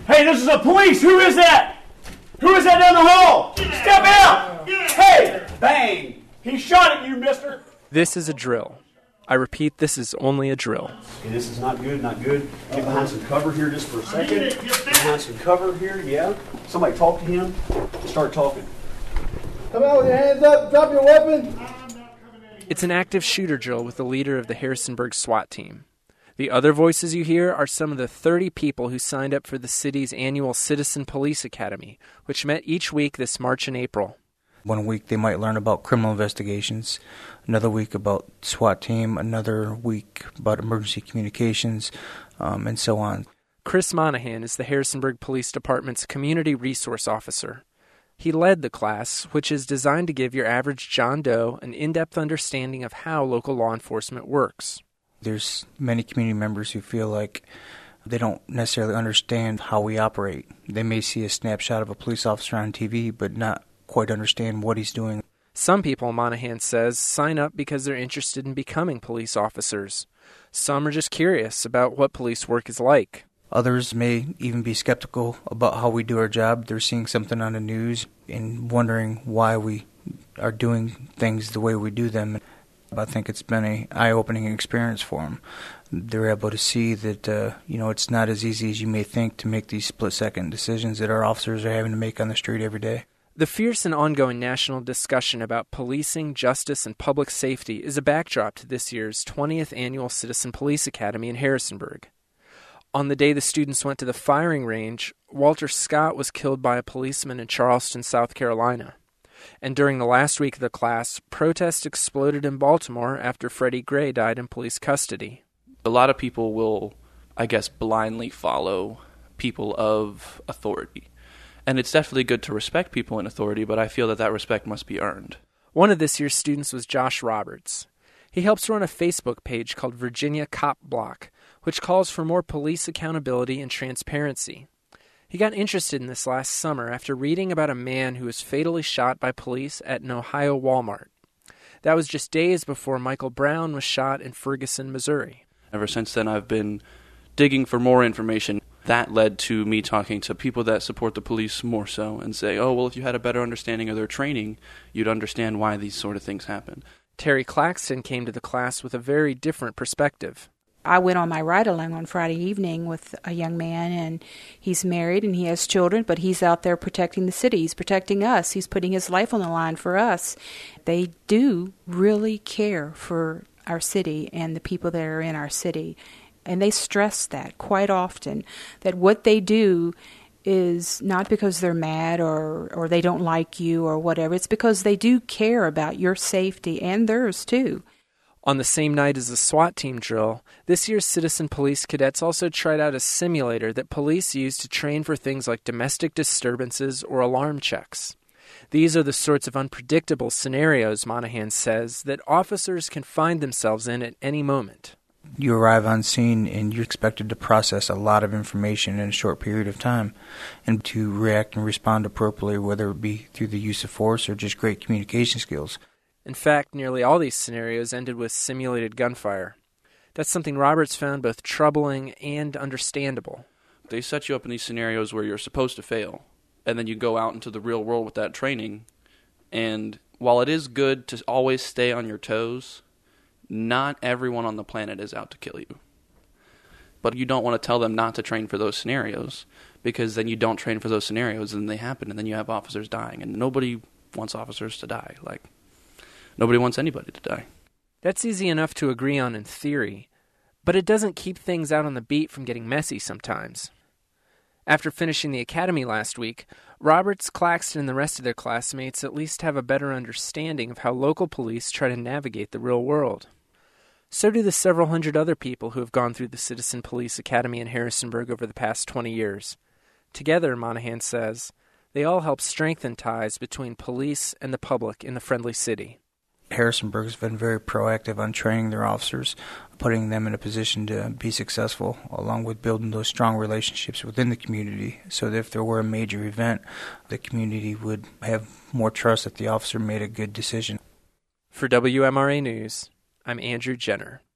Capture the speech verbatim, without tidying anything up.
Hey, this is the police! Who is that? Who is that down the hall? Step out! Hey! Bang! He shot at you, mister! This is a drill. I repeat, this is only a drill. Okay, this is not good, not good. Get behind some cover here just for a second. Get behind some cover here, yeah. Somebody talk to him. Start talking. Come out with your hands up, drop your weapon. It's an active shooter drill with the leader of the Harrisonburg SWAT team. The other voices you hear are some of the thirty people who signed up for the city's annual Citizen Police Academy, which met each week this March and April. One week they might learn about criminal investigations, another week about SWAT team, another week about emergency communications, um, and so on. Chris Monahan is the Harrisonburg Police Department's Community Resource Officer. He led the class, which is designed to give your average John Doe an in-depth understanding of how local law enforcement works. There's many community members who feel like they don't necessarily understand how we operate. They may see a snapshot of a police officer on T V, but not quite understand what he's doing. Some people, Monahan says, sign up because they're interested in becoming police officers. Some are just curious about what police work is like. Others may even be skeptical about how we do our job. They're seeing something on the news and wondering why we are doing things the way we do them. I think it's been an eye-opening experience for them. They're able to see that uh, you know it's not as easy as you may think to make these split-second decisions that our officers are having to make on the street every day. The fierce and ongoing national discussion about policing, justice, and public safety is a backdrop to this year's twentieth Annual Citizen Police Academy in Harrisonburg. On the day the students went to the firing range, Walter Scott was killed by a policeman in Charleston, South Carolina. And during the last week of the class, protests exploded in Baltimore after Freddie Gray died in police custody. A lot of people will, I guess, blindly follow people of authority. And it's definitely good to respect people in authority, but I feel that that respect must be earned. One of this year's students was Josh Roberts. He helps run a Facebook page called Virginia Cop Block, which calls for more police accountability and transparency. He got interested in this last summer after reading about a man who was fatally shot by police at an Ohio Walmart. That was just days before Michael Brown was shot in Ferguson, Missouri. Ever since then, I've been digging for more information. That led to me talking to people that support the police more so and say, oh, well, if you had a better understanding of their training, you'd understand why these sort of things happen. Terry Claxton came to the class with a very different perspective. I went on my ride-along on Friday evening with a young man, and he's married and he has children, but he's out there protecting the city. He's protecting us. He's putting his life on the line for us. They do really care for our city and the people that are in our city. And they stress that quite often, that what they do is not because they're mad or, or they don't like you or whatever. It's because they do care about your safety and theirs, too. On the same night as the SWAT team drill, this year's Citizen Police cadets also tried out a simulator that police use to train for things like domestic disturbances or alarm checks. These are the sorts of unpredictable scenarios, Monahan says, that officers can find themselves in at any moment. You arrive on scene and you're expected to process a lot of information in a short period of time and to react and respond appropriately, whether it be through the use of force or just great communication skills. In fact, nearly all these scenarios ended with simulated gunfire. That's something Roberts found both troubling and understandable. They set you up in these scenarios where you're supposed to fail, and then you go out into the real world with that training, and while it is good to always stay on your toes, not everyone on the planet is out to kill you. But you don't want to tell them not to train for those scenarios, because then you don't train for those scenarios, and they happen, and then you have officers dying, and nobody wants officers to die. Like, nobody wants anybody to die. That's easy enough to agree on in theory, but it doesn't keep things out on the beat from getting messy sometimes. After finishing the academy last week, Roberts, Claxton, and the rest of their classmates at least have a better understanding of how local police try to navigate the real world. So do the several hundred other people who have gone through the Citizen Police Academy in Harrisonburg over the past twenty years. Together, Monahan says, they all help strengthen ties between police and the public in the friendly city. Harrisonburg has been very proactive on training their officers, putting them in a position to be successful, along with building those strong relationships within the community, so that if there were a major event, the community would have more trust that the officer made a good decision. For W M R A News, I'm Andrew Jenner.